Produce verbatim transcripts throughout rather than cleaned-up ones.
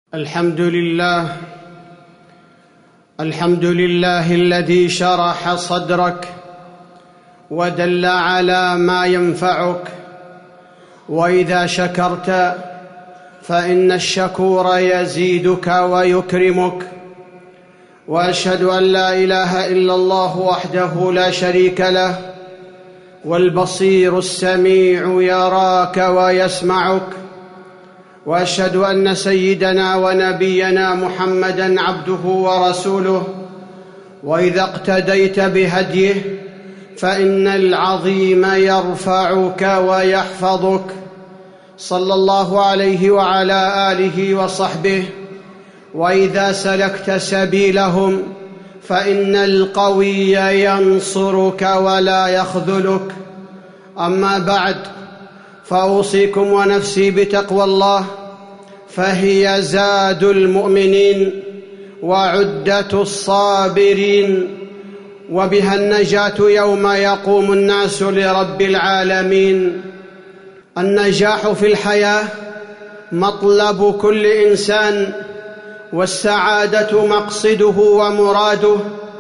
الحمد لله الحمد لله الذي شرح صدرك ودل على ما ينفعك، وإذا شكرت فإن الشكور يزيدك ويكرمك. وأشهد أن لا إله إلا الله وحده لا شريك له، والبصير السميع يراك ويسمعك. وأشهد أن سيدنا ونبينا محمدًا عبده ورسوله، وإذا اقتديت بهديه فإن العظيم يرفعك ويحفظك، صلى الله عليه وعلى آله وصحبه. وإذا سلكت سبيلهم فإن القوي ينصرك ولا يخذلك. أما بعد، فأوصيكم ونفسي بتقوى الله، فهي زاد المؤمنين وعدة الصابرين، وبها النجاة يوم يقوم الناس لرب العالمين. النجاح في الحياة مطلب كل إنسان، والسعادة مقصده ومراده،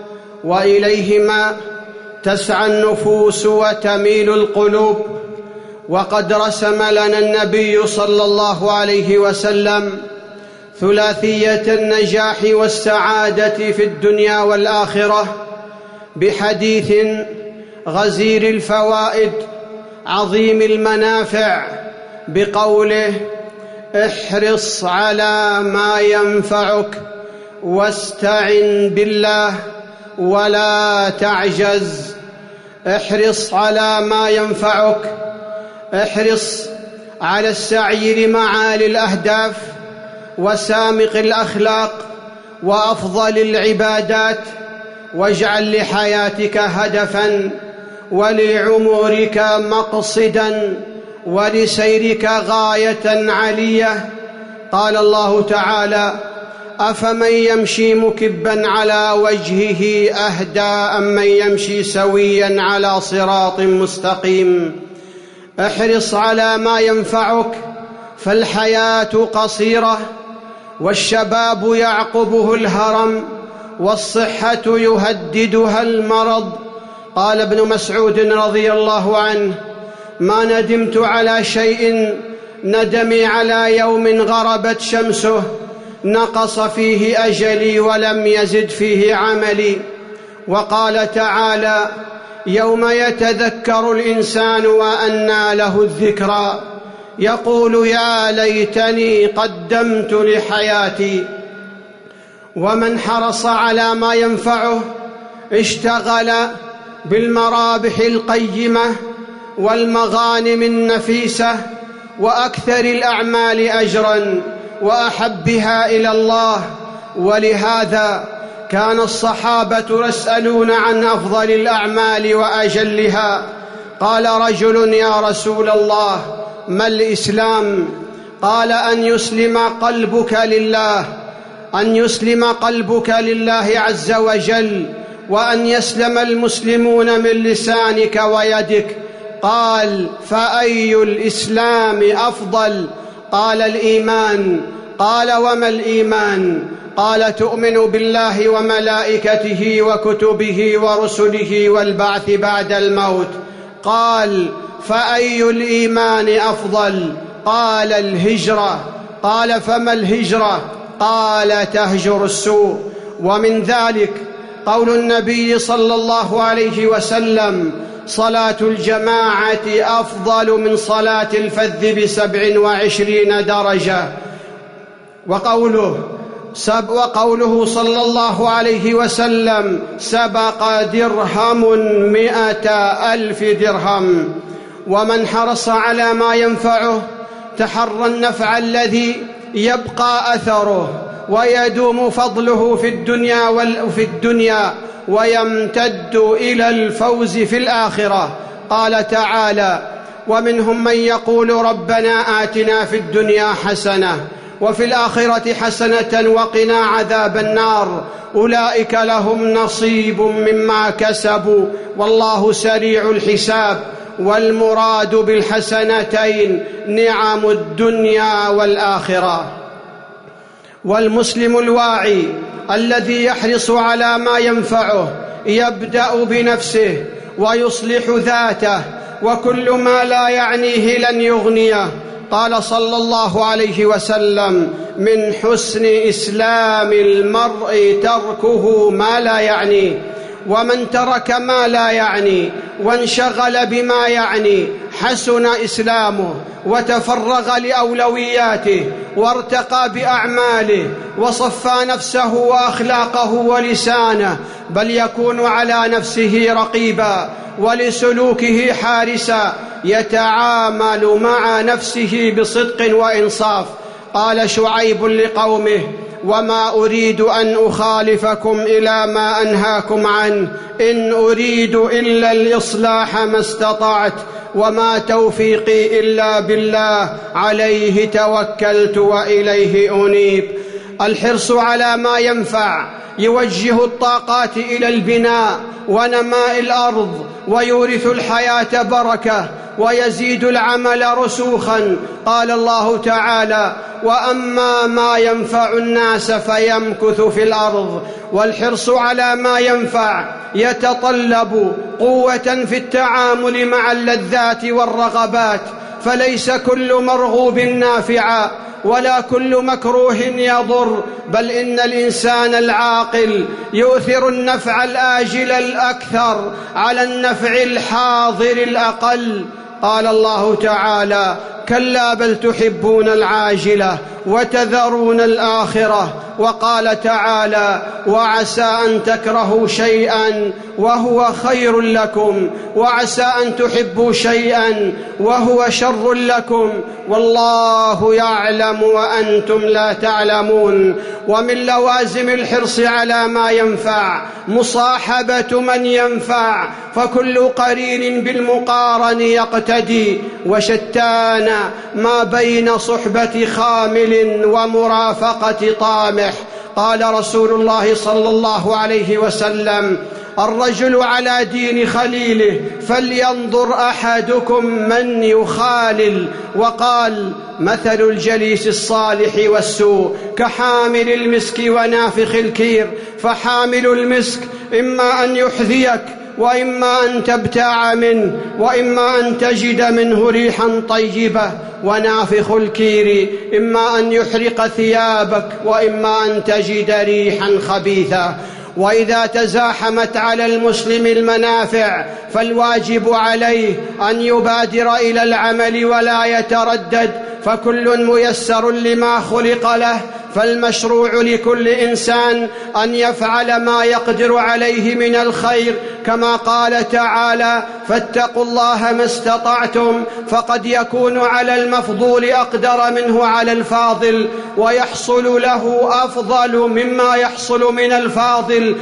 وإليهما تسعى النفوس وتميل القلوب. وقد رسم لنا النبي صلى الله عليه وسلم ثلاثية النجاح والسعادة في الدنيا والآخرة بحديث غزير الفوائد عظيم المنافع، بقوله: احرص على ما ينفعك واستعن بالله ولا تعجز. احرص على ما ينفعك، احرص على السعي لمعالي الأهداف وسامق الأخلاق وأفضل العبادات، واجعل لحياتك هدفاً ولعمرك مقصداً ولسيرك غاية علية. قال الله تعالى: أفمن يمشي مكباً على وجهه أهدى أم من يمشي سوياً على صراط مستقيم. احرص على ما ينفعك، فالحياة قصيرة، والشباب يعقبه الهرم، والصحة يهددها المرض. قال ابن مسعود رضي الله عنه: ما ندمت على شيء ندمي على يوم غربت شمسه نقص فيه أجلي ولم يزد فيه عملي. وقال تعالى: يوم يتذكر الإنسان وأنى له الذكرى، يقول يا ليتني قدمت لحياتي. ومن حرص على ما ينفعه اشتغل بالمرابح القيمة والمغانم النفيسة وأكثر الأعمال أجراً وأحبها إلى الله. ولهذا كان الصحابة يسألون عن أفضل الأعمال وأجلها. قال رجل: يا رسول الله، ما الإسلام؟ قال: أن يسلم قلبك لله أن يسلم قلبك لله عز وجل، وأن يسلم المسلمون من لسانك ويدك. قال: فأي الإسلام أفضل؟ قال: الإيمان. قال: وما الإيمان؟ قال: تؤمن بالله وملائكته وكتبه ورسله والبعث بعد الموت. قال: فأي الإيمان أفضل؟ قال: الهجرة. قال: فما الهجرة؟ قال: تهجر السوء. ومن ذلك قول النبي صلى الله عليه وسلم: صلاة الجماعة أفضل من صلاة الفذ بسبع وعشرين درجة. وقوله وقوله صلى الله عليه وسلم: سبق درهم مئة ألف درهم. ومن حرص على ما ينفعه تحرى النفع الذي يبقى أثره ويدوم فضله في الدنيا وفي الدنيا ويمتد إلى الفوز في الآخرة. قال تعالى: ومنهم من يقول ربنا آتنا في الدنيا حسنة وفي الآخرة حسنة وقنا عذاب النار، أولئك لهم نصيب مما كسبوا والله سريع الحساب. والمراد بالحسنتين نعم الدنيا والآخرة. والمسلم الواعي الذي يحرص على ما ينفعه يبدأ بنفسه ويصلح ذاته، وكل ما لا يعنيه لن يغنيه. قال صلى الله عليه وسلم: من حسن إسلام المرء تركه ما لا يعنيه. ومن ترك ما لا يعني وانشغل بما يعني حسن إسلامه وتفرغ لأولوياته وارتقى بأعماله وصفى نفسه وأخلاقه ولسانه، بل يكون على نفسه رقيبا ولسلوكه حارسا، يتعامل مع نفسه بصدق وإنصاف. قال شعيب لقومه: وما أريد أن أخالفكم إلى ما أنهاكم عنه، إن أريد إلا الإصلاح ما استطعت، وما توفيقي إلا بالله، عليه توكلت وإليه أنيب. الحرص على ما ينفع يوجه الطاقات إلى البناء ونماء الأرض، ويورث الحياة بركة، ويزيد العمل رسوخا. قال الله تعالى: وأما ما ينفع الناس فيمكث في الأرض. والحرص على ما ينفع يتطلب قوة في التعامل مع اللذات والرغبات، فليس كل مرغوب نافعا ولا كل مكروه يضر، بل إن الإنسان العاقل يؤثر النفع الآجل الأكثر على النفع الحاضر الأقل. قال الله تعالى: كلا بل تحبون العاجلة وتذرون الآخرة. وقال تعالى: وعسى أن تكرهوا شيئا وهو خير لكم، وعسى أن تحبوا شيئا وهو شر لكم، والله يعلم وأنتم لا تعلمون. ومن لوازم الحرص على ما ينفع مصاحبة من ينفع، فكل قرين بالمقارن يقتدي، وشتان ما بين صحبة خامل ومرافقة طامح. قال رسول الله صلى الله عليه وسلم: الرجل على دين خليله فلينظر أحدكم من يخالل. وقال: مثل الجليس الصالح والسوء كحامل المسك ونافخ الكير، فحامل المسك إما أن يحذيك وإما أن تبتاع منه، وإما أن تجد منه ريحا طيبة، ونافخ الكير إما أن يحرق ثيابك وإما أن تجد ريحا خبيثة. وإذا تزاحمت على المسلم المنافع فالواجب عليه أن يبادر إلى العمل ولا يتردد، فكل ميسر لما خلق له. فالمشروع لكل إنسان أن يفعل ما يقدر عليه من الخير، كما قال تعالى: فاتقوا الله ما استطعتم. فقد يكون على المفضول أقدر منه على الفاضل، ويحصل له أفضل مما يحصل من الفاضل.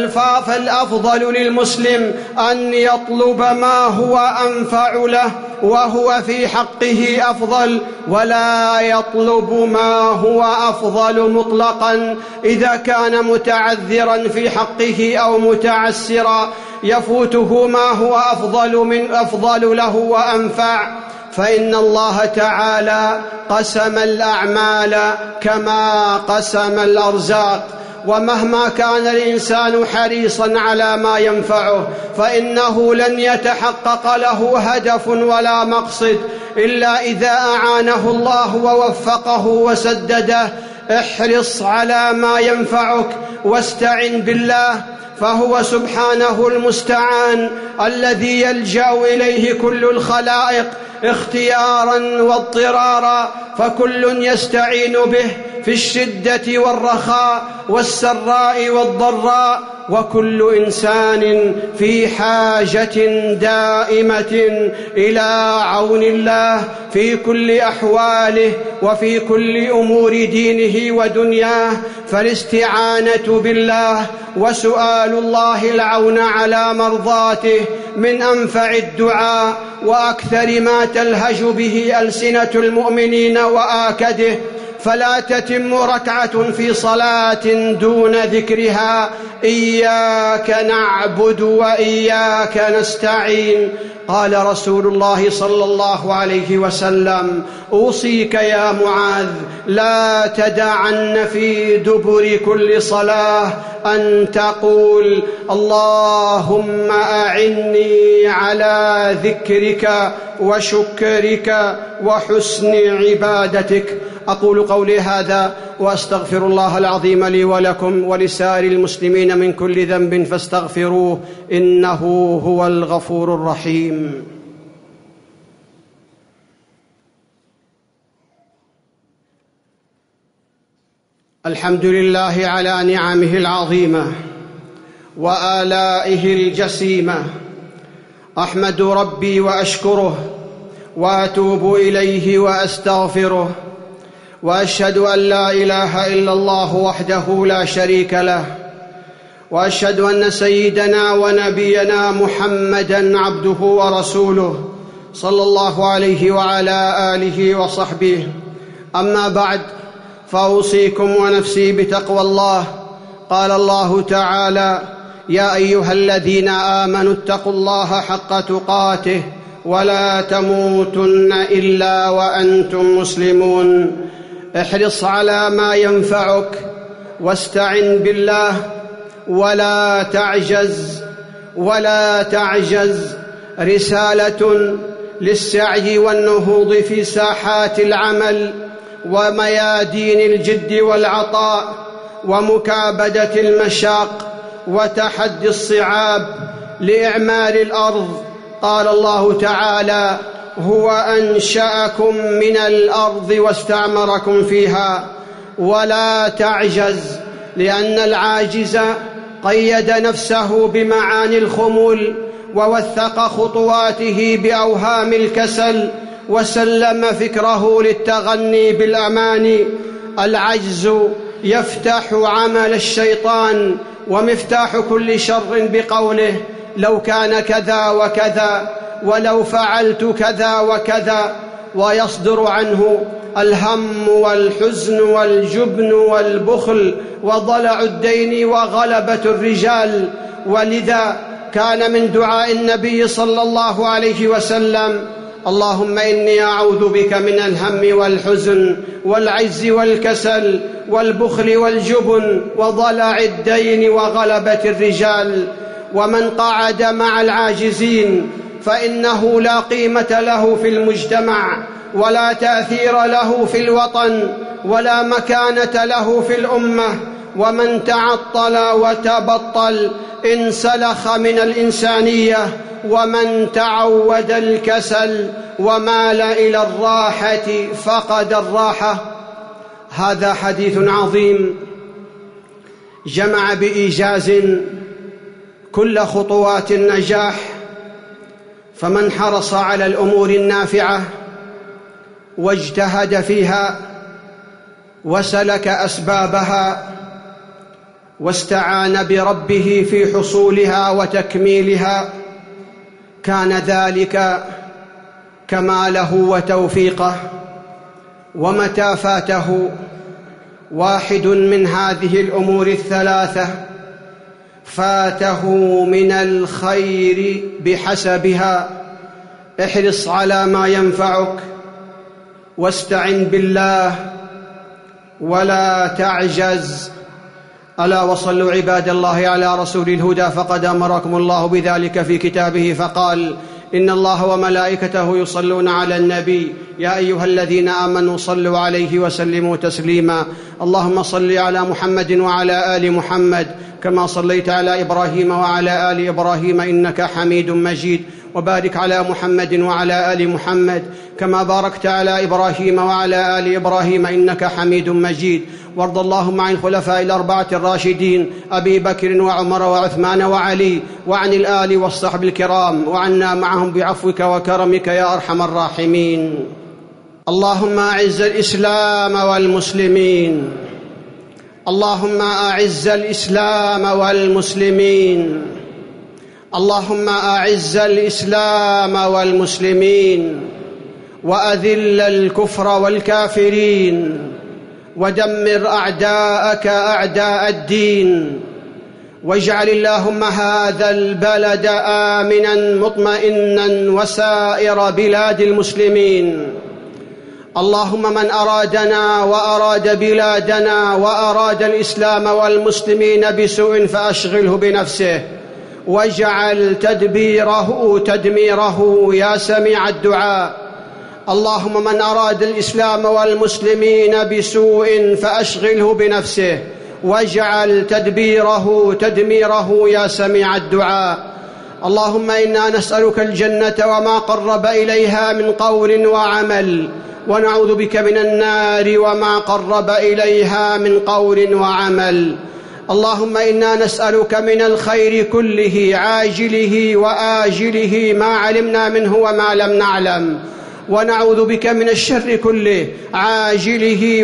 فالأفضل للمسلم أن يطلب ما هو أنفع له وهو في حقه أفضل، ولا يطلب ما هو أفضل مطلقا إذا كان متعذرا في حقه أو متعسرا يفوته ما هو أفضل من أفضل له وأنفع. فإن الله تعالى قسم الأعمال كما قسم الأرزاق، ومهما كان الإنسان حريصا على ما ينفعه فإنه لن يتحقق له هدف ولا مقصد إلا إذا أعانه الله ووفقه وسدده. احرص على ما ينفعك واستعن بالله، فهو سبحانه المستعان الذي يلجأ إليه كل الخلائق اختيارا واضطرارا، فكل يستعين به في الشدة والرخاء والسراء والضراء، وكل إنسان في حاجة دائمة إلى عون الله في كل أحواله وفي كل أمور دينه ودنياه. فالاستعانة بالله وسؤال الله العون على مرضاته من أنفع الدعاء وأكثر ما تلهج به ألسنة المؤمنين وآكده. فلا تتم ركعة في صلاة دون ذكرها: إياك نعبد وإياك نستعين. قال رسول الله صلى الله عليه وسلم: أوصيك يا معاذ لا تدعن في دبر كل صلاة أن تقول: اللهم أعني على ذكرك وشكرك وحسن عبادتك. أقول قولي هذا وأستغفر الله العظيم لي ولكم ولسائر المسلمين من كل ذنب فاستغفروه إنه هو الغفور الرحيم. الحمد لله على نعمه العظيمة وآلائه الجسيمة. أحمد ربي وأشكره وأتوب إليه وأستغفره، وأشهد أن لا إله إلا الله وحده لا شريك له، وأشهد أن سيدنا ونبينا محمدًا عبده ورسوله صلى الله عليه وعلى آله وصحبه. أما بعد، فأوصيكم ونفسي بتقوى الله. قال الله تعالى: يا أيها الذين آمنوا اتقوا الله حق تقاته ولا تموتن إلا وأنتم مسلمون. احرص على ما ينفعك واستعن بالله ولا تعجز ولا تعجز. رسالة للسعي والنهوض في ساحات العمل وميادين الجد والعطاء ومكابدة المشاق وتحدي الصعاب لإعمار الأرض. قال الله تعالى: هو أنشأكم من الأرض واستعمركم فيها. ولا تعجز، لأن العاجز قيد نفسه بمعاني الخمول ووثق خطواته بأوهام الكسل وسلم فكره للتغني بالأماني. العجز يفتح عمل الشيطان ومفتاح كل شر بقوله: لو كان كذا وكذا، ولو فعلت كذا وكذا. ويصدر عنه الهم والحزن والجبن والبخل وضلع الدين وغلبة الرجال. ولذا كان من دعاء النبي صلى الله عليه وسلم: اللهم إني أعوذ بك من الهم والحزن والعجز والكسل والبخل والجبن وضلع الدين وغلبة الرجال. ومن قعد مع العاجزين فإنه لا قيمة له في المجتمع، ولا تأثير له في الوطن، ولا مكانة له في الأمة. ومن تعطل وتبطل انسلخ من الإنسانية، ومن تعود الكسل ومال إلى الراحة فقد الراحة. هذا حديث عظيم جمع بإيجاز كل خطوات النجاح، فمن حرص على الأمور النافعة واجتهد فيها وسلك أسبابها واستعان بربه في حصولها وتكميلها، كان ذلك كماله وتوفيقه. ومتى فاته واحد من هذه الأمور الثلاثة فاته من الخير بحسبها. احرص على ما ينفعك واستعن بالله ولا تعجز. ألا وصلوا عباد الله على رسول الهدى، فقد أمركم الله بذلك في كتابه فقال: إن الله وملائكته يصلون على النبي يا أيها الذين آمنوا صلوا عليه وسلموا تسليما. اللهم صل على محمد وعلى آل محمد كما صليت على إبراهيم وعلى آل إبراهيم إنك حميد مجيد، وبارك على محمد وعلى آل محمد كما باركت على إبراهيم وعلى آل إبراهيم إنك حميد مجيد. وارض اللهم عن الخلفاء الأربعة الراشدين أبي بكر وعمر وعثمان وعلي، وعن الآل والصحب الكرام، وعنا معهم بعفوك وكرمك يا أرحم الراحمين. اللهم أعز الإسلام والمسلمين، اللهم أعز الإسلام والمسلمين، اللهم أعز الإسلام والمسلمين، وأذل الكفر والكافرين، ودمر أعداءك أعداء الدين، واجعل اللهم هذا البلد آمنا مطمئنا وسائر بلاد المسلمين. اللهم من أرادنا وأراد بلادنا وأراد الإسلام والمسلمين بسوء فأشغله بنفسه، واجعل تدبيره تدميره يا سميع الدعاء. اللهم من أراد الإسلام والمسلمين بسوء فأشغله بنفسه، واجعل تدبيره تدميره يا سميع الدعاء. اللهم إنا نسألك الجنة وما قرب إليها من قول وعمل، ونعوذ بك من النار وما قرب إليها من قول وعمل. اللهم إنا نسألك من الخير كله عاجله وآجله ما علمنا منه وما لم نعلم، ونعوذ بك من الشر كله عاجله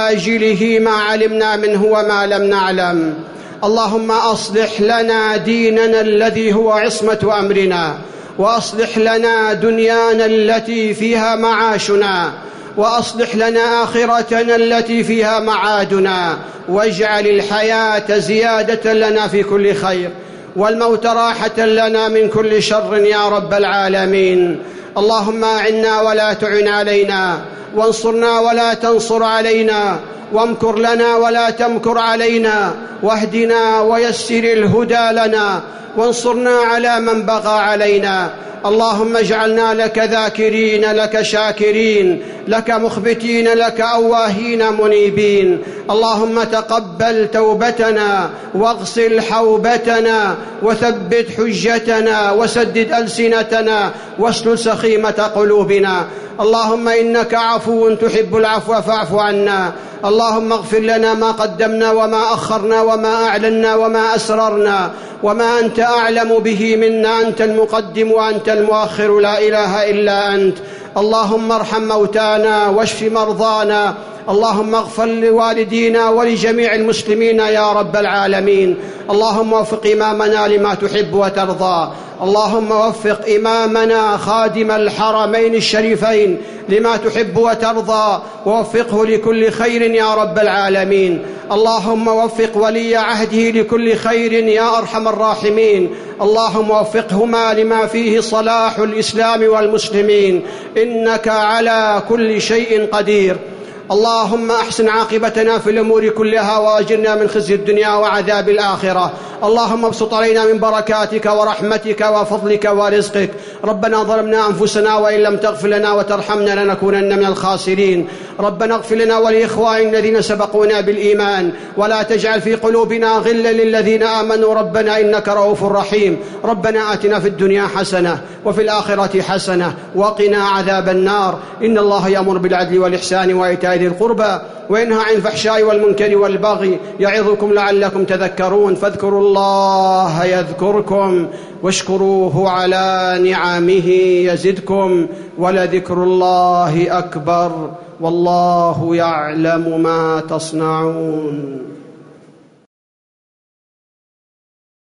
وآجله ما علمنا منه وما لم نعلم. اللهم أصلح لنا ديننا الذي هو عصمة أمرنا، وأصلح لنا دنيانا التي فيها معاشنا، وأصلح لنا آخرتنا التي فيها معادنا، واجعل الحياة زيادة لنا في كل خير، والموت راحة لنا من كل شر يا رب العالمين. اللهم أعنا ولا تعن علينا، وانصرنا ولا تنصر علينا، وامكر لنا ولا تمكر علينا، واهدنا ويسر الهدى لنا، وانصرنا على من بغى علينا. اللهم اجعلنا لك ذاكرين، لك شاكرين، لك مخبتين، لك أواهين منيبين. اللهم تقبل توبتنا، واغسل حوبتنا، وثبت حجتنا، وسدد ألسنتنا، واسلل سخيمة قلوبنا. اللهم إنك عفو تحب العفو فاعف عنا. اللهم اغفر لنا ما قدمنا وما أخرنا وما أعلنا وما أسررنا وما أنت أعلم به منا، أنت المقدم وأنت المؤخر، لا إله إلا أنت. اللهم ارحم موتانا واشف مرضانا. اللهم اغفر لوالدينا ولجميع المسلمين يا رب العالمين. اللهم وفق إمامنا لما تحب وترضى. اللهم وفق إمامنا خادم الحرمين الشريفين لما تحب وترضى، ووفقه لكل خير يا رب العالمين. اللهم وفق ولي عهده لكل خير يا أرحم الراحمين. اللهم وفقهما لما فيه صلاح الإسلام والمسلمين، إنك على كل شيء قدير. اللهم أحسن عاقبتنا في الأمور كلها، وأجرنا من خزي الدنيا وعذاب الآخرة. اللهم ابسط علينا من بركاتك ورحمتك وفضلك ورزقك. ربنا ظلمنا أنفسنا، وإن لم تغفر لنا وترحمنا لنكونن من الخاسرين. ربنا اغفر لنا ولإخواننا الذين سبقونا بالإيمان، ولا تجعل في قلوبنا غلا للذين آمنوا ربنا إنك رؤوف رحيم. ربنا آتنا في الدنيا حسنة وفي الآخرة حسنة وقنا عذاب النار. إن الله يأمر بالعدل والإحسان وإيتاء ذي القربى، وينهى عن الفحشاء والمنكر والبغي، يعظكم لعلكم تذكرون. فاذكروا الله يذكركم، واشكروه على نعمه يزدكم، ولذكر الله أكبر، والله يعلم ما تصنعون.